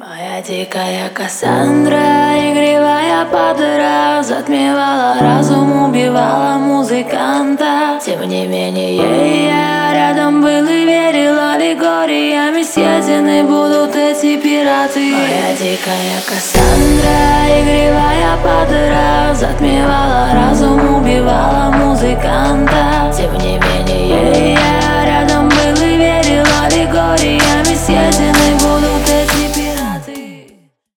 Моя дикая Кассандра, игривая подыра, затмевала разум, убивала музыканта. Тем не менее я рядом был и верил, аллегориями съедены будут эти пираты. Моя дикая Кассандра, игривая подыра, затмевала разум, убивала музыканта. Тем